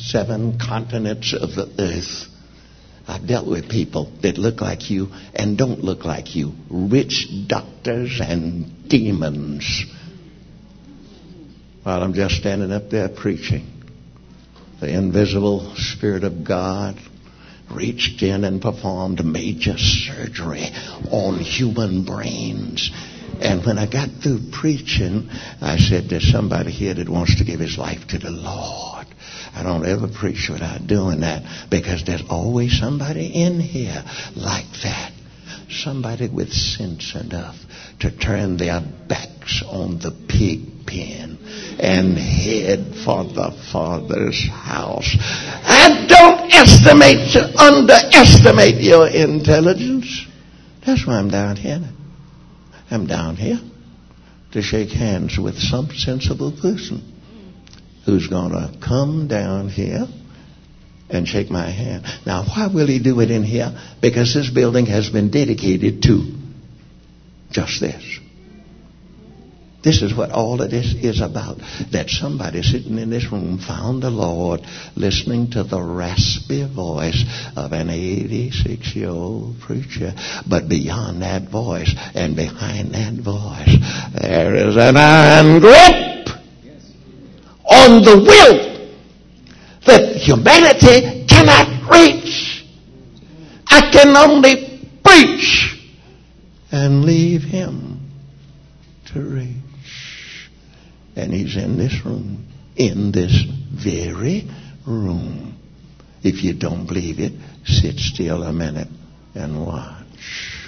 of the earth, I've dealt with people that look like you and don't look like you. Rich doctors and demons. While I'm just standing up there preaching, the invisible Spirit of God reached in and performed major surgery on human brains. And when I got through preaching, I said, there's somebody here that wants to give his life to the Lord. I don't ever preach without doing that, because there's always somebody in here like that. Somebody with sense enough to turn their backs on the pig pen and head for the Father's house. I don't underestimate your intelligence. That's why I'm down here. I'm down here to shake hands with some sensible person who's going to come down here and shake my hand. Now, why will he do it in here? Because this building has been dedicated to just this. This is what all of this is about. That somebody sitting in this room found the Lord listening to the raspy voice of an 86-year-old preacher. But beyond that voice and behind that voice, there is an iron grip on the will that humanity cannot reach. I can only preach and leave him to reach. And he's in this room. In this very room. If you don't believe it, sit still a minute and watch.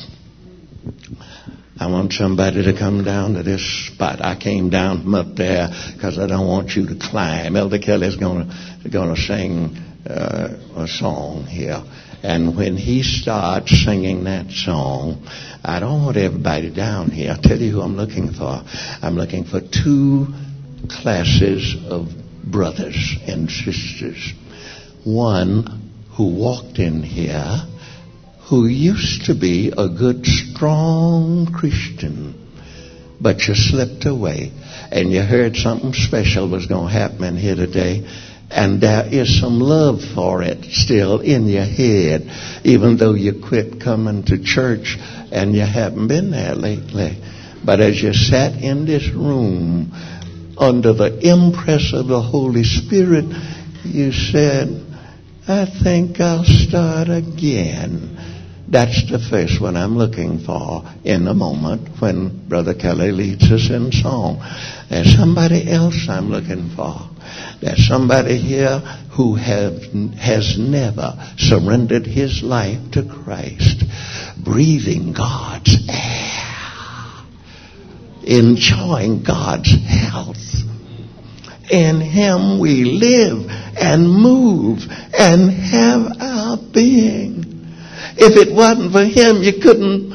I want somebody to come down to this spot. I came down from up there because I don't want you to climb. Elder Kelly's going to sing a song here. And when he starts singing that song, I don't want everybody down here. I'll tell you who I'm looking for. I'm looking for 2 classes of brothers and sisters. One who walked in here, who used to be a good, strong Christian, but you slipped away and you heard something special was going to happen in here today, and there is some love for it still in your head, even though you quit coming to church and you haven't been there lately. But as you sat in this room under the impress of the Holy Spirit, you said, I think I'll start again. That's the first one I'm looking for in a moment when Brother Kelly leads us in song. There's somebody else I'm looking for. There's somebody here who has never surrendered his life to Christ, breathing God's air, enjoying God's health. In him we live and move and have our being. If it wasn't for him, you couldn't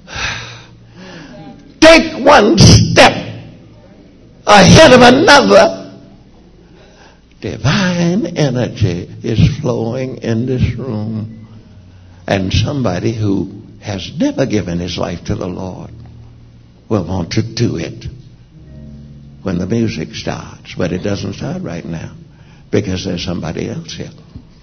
take one step ahead of another. Divine energy is flowing in this room. And somebody who has never given his life to the Lord will want to do it when the music starts. But it doesn't start right now because there's somebody else here.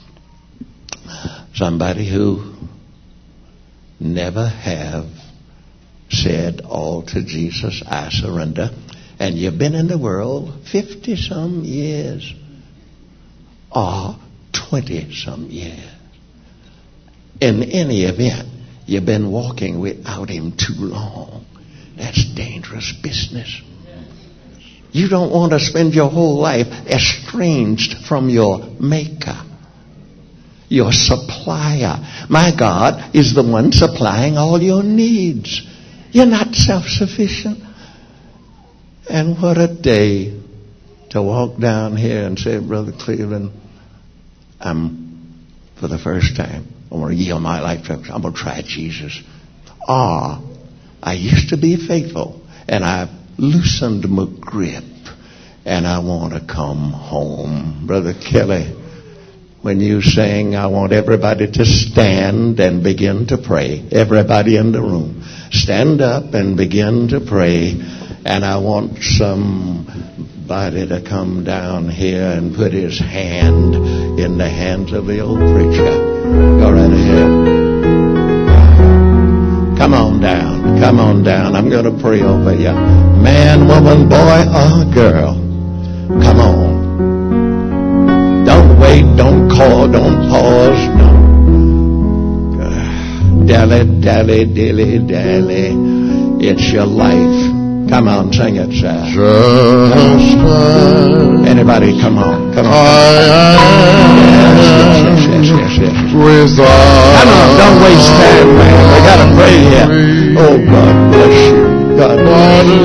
Somebody who never have said all to Jesus, I surrender. And you've been in the world 50-some years or 20-some years. In any event, you've been walking without him too long. That's dangerous business. You don't want to spend your whole life estranged from your maker, your supplier. My God is the one supplying all your needs. You're not self-sufficient. And what a day to walk down here and say, Brother Cleveland, for the first time, I want to yield my life to him. I'm going to try Jesus. Or, I used to be faithful, and I've loosened my grip, and I want to come home. Brother Kelly, when you sing, I want everybody to stand and begin to pray. Everybody in the room, stand up and begin to pray. And I want somebody to come down here and put his hand in the hands of the old preacher. Go right ahead. Come on down. Come on down. I'm going to pray over you. Man, woman, boy, or girl. Come on. Don't wait, don't call, don't pause, no. Dally, dally, dilly, dally. It's your life. Come on, sing it, sir. Anybody, come on, come on. Yes. Come on, don't waste time, man. We got to pray here. Oh, God bless you. God bless you.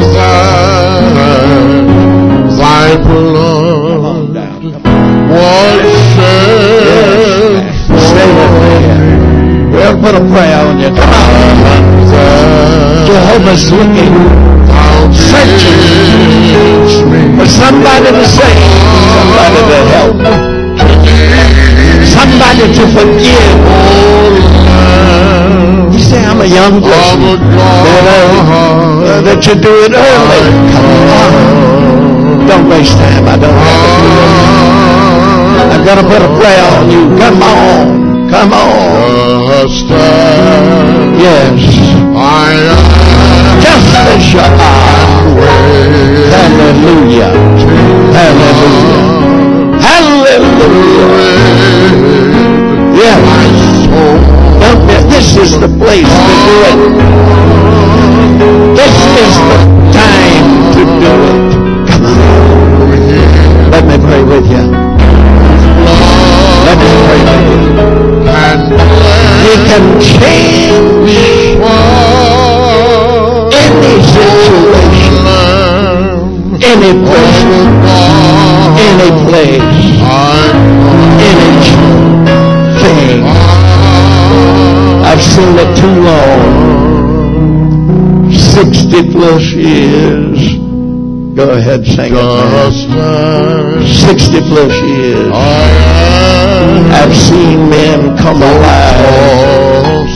Come on down. Stay with me here. We'll put a prayer on you. Come on. Jehovah's looking, searching for somebody to save, somebody to help, somebody to forgive. You say, I'm a young person. That you do it early. Come on. Don't waste time. I don't have to do it. I've got to put a prayer on you. Come on. Come on. Yes. Just as you are. Hallelujah. Hallelujah. Hallelujah. Yeah. This is the place to do it. This is the time to do it. Come with you. Let me pray with you. He can change any situation, any person, any place, anything. I've seen it too long. 60 plus years. Go ahead, sing it, man. 60 plus years. I've seen men come alive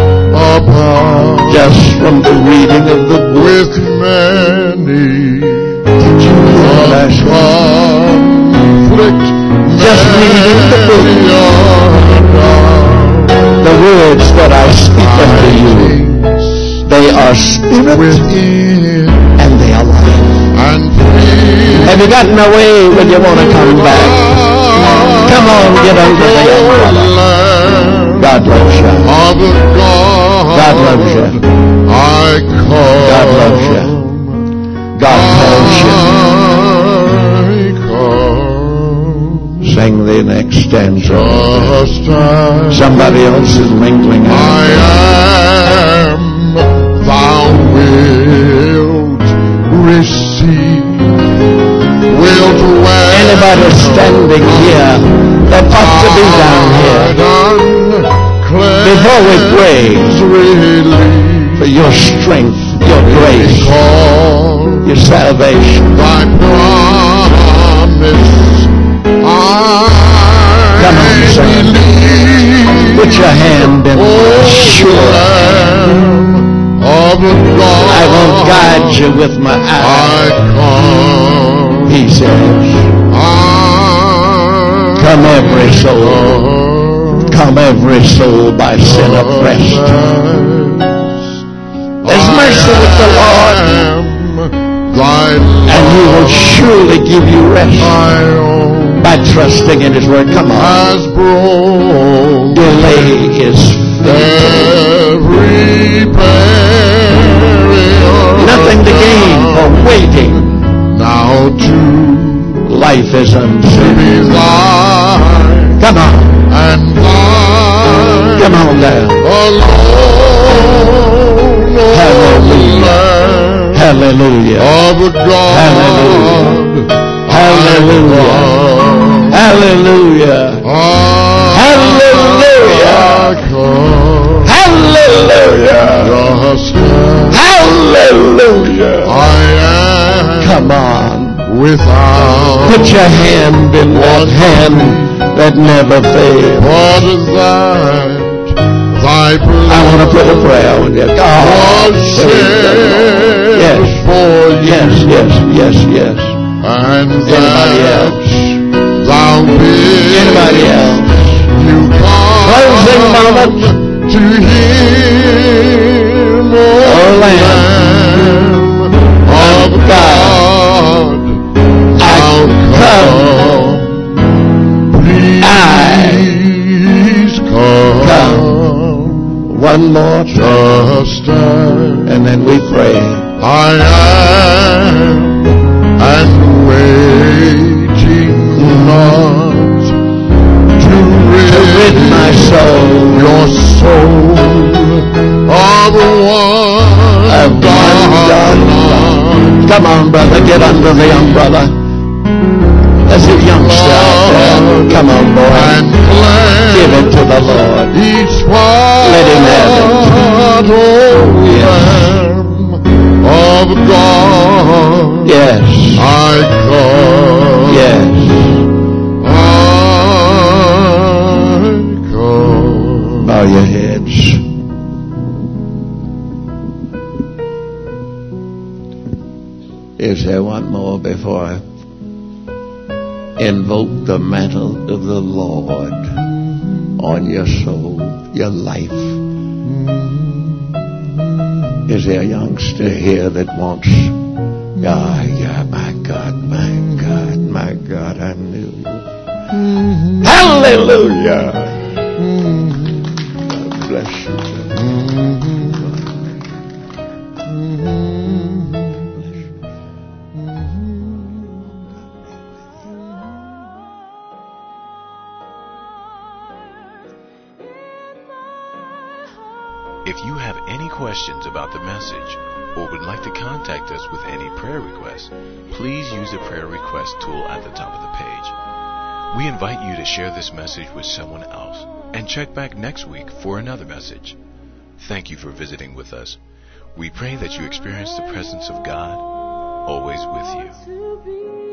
just from the reading of the book. With many, did you hear last conflict? Just reading the book. The words that I speak unto you, they are spirit and they are life. Have you gotten away when you want to come back? Come on, get under the umbrella. God loves you. God loves you. God loves you. God calls you. Sing the next stanza. Somebody else is mingling. I am, thou wilt receive. Anybody standing here that ought to be down here, before we pray for your strength, your grace, your salvation, thy promise, come on, son. Put your hand in sure. I will guide you with my eye. He says, come every soul by sin oppressed. There's mercy with the Lord, and He will surely give you rest by trusting in His word. Come on. Delay is nothing to gain for waiting. Now too, life is uncertain. Come on. And come on down. Hallelujah. Hallelujah. Hallelujah. Hallelujah. Hallelujah. Hallelujah. Hallelujah. Come on. Without. Put your hand in that hand that never fails. I want to put a prayer on you. God, yes, yes, yes, yes, yes. And anybody else? Anybody else? Closing moment to Him, O Lamb of God. I'll come. Please come. One more time, and then we pray. I am and waiting not to rid my soul, your soul of one God. Come on, brother, get under the umbrella. There's a youngster out there. Come on, boy. Give it to the Lord. Let Him have it. Of God. Yes. I call. Yes. I call. Bow your heads. Is there one more before I invoke the mantle of the Lord on your soul, your life? Is there a youngster here that wants, yeah, my God, I knew you. Hallelujah! God bless you. If you have any questions about the message or would like to contact us with any prayer requests, please use the prayer request tool at the top of the page. We invite you to share this message with someone else and check back next week for another message. Thank you for visiting with us. We pray that you experience the presence of God always with you.